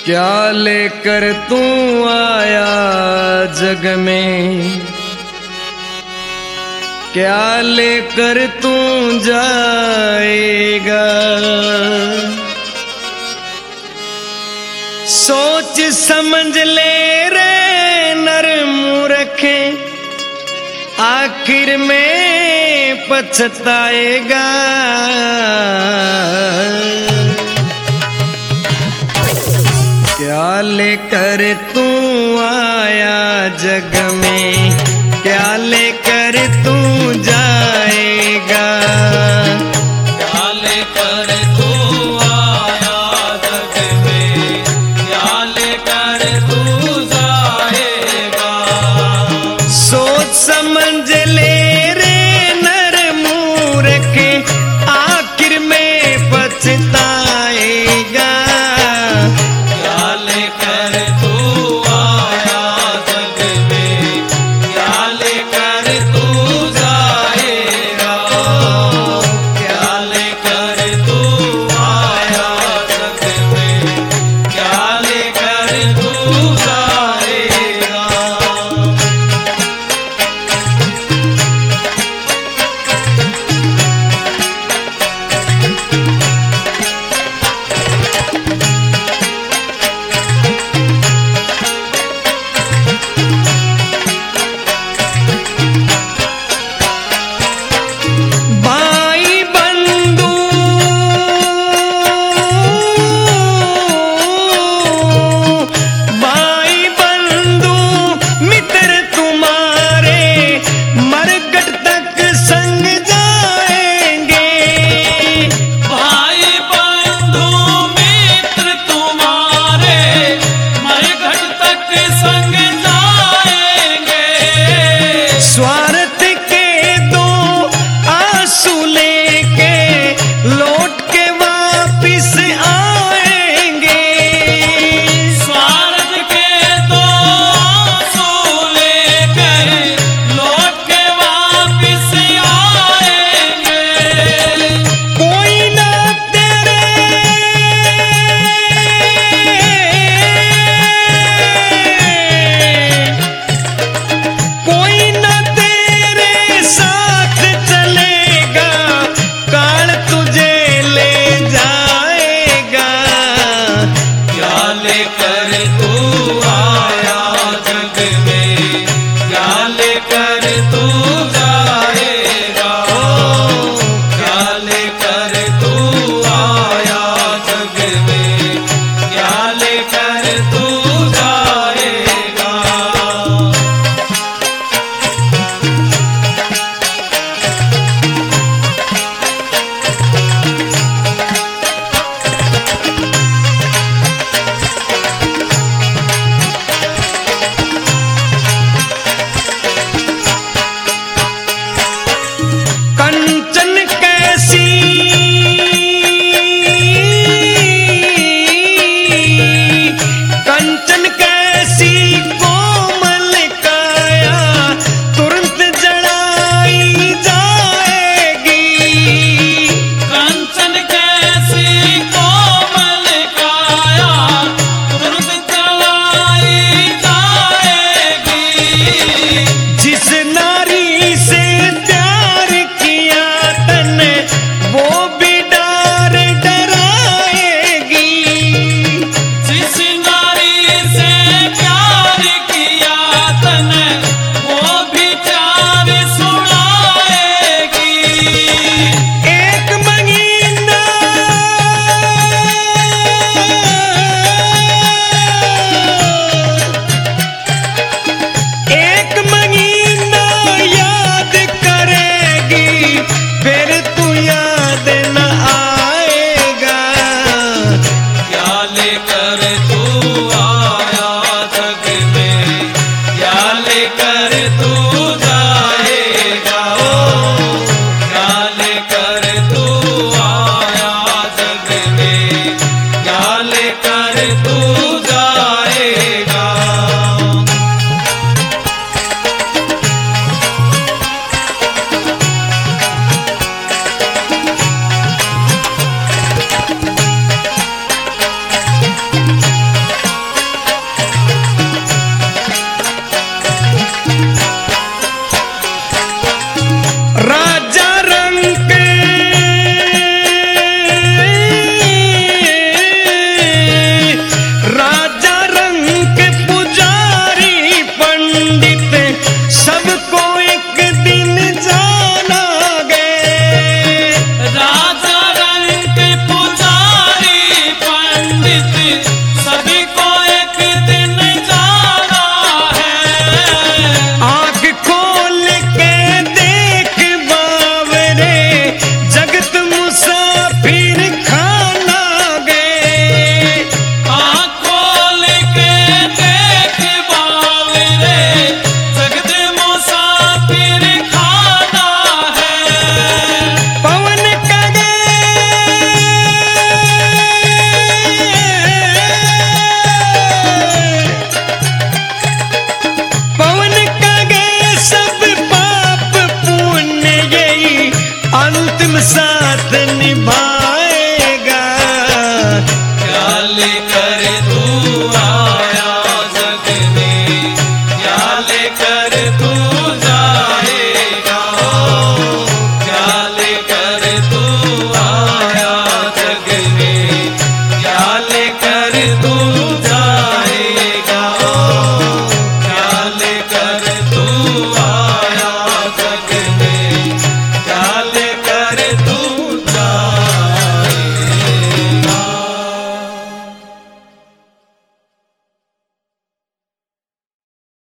क्या लेकर तू आया जग में, क्या लेकर तू जाएगा। सोच समझ ले रे नर मूर्खे, आखिर में पछताएगा। क्या लेकर तू आया जग में, क्या लेकर तू जाएगा। क्या लेकर तू आया जग में, क्या लेकर तू जाएगा। सोच समझ ले रे नर मूर्खे, आखिर में पछताएगा। स्वार्थ के दो आंसू लेके लौट के वापिस आएंगे। स्वार्थ के दो आंसू लेकर लौट के वापिस आएंगे। कोई ना तेरे कोई ना साथ चलेगा, काल तुझे ले जाएगा। क्या लेकर तू आया जग में, क्या लेकर तू जाएगा। क्या लेकर तू आया जग में, क्या लेकर तू जाएगा। कंचन कैसी कंचन कैसी कोमल काया, तुरंत जड़ाई जाएगी। कंचन कैसी कोमल काया, तुरंत जलाई जाएगी। जिस नारी से प्यार किया तन, वो भी डार डराएगी। जिस नारी से प्यार किया तन, वो भी प्यार सुनाएगी। एक महीना एक महीना याद करेगी, फिर तू याद न आएगा। क्या लेकर